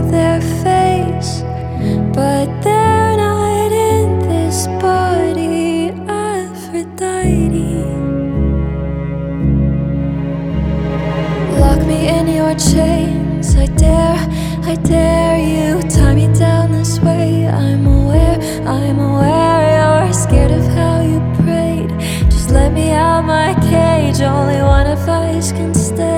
of their face, but they're not in this body. Aphrodite, lock me in your chains. I dare you. Tie me down this way. I'm aware you're scared of how you prayed. Just let me out my cage. Only one of us can stay.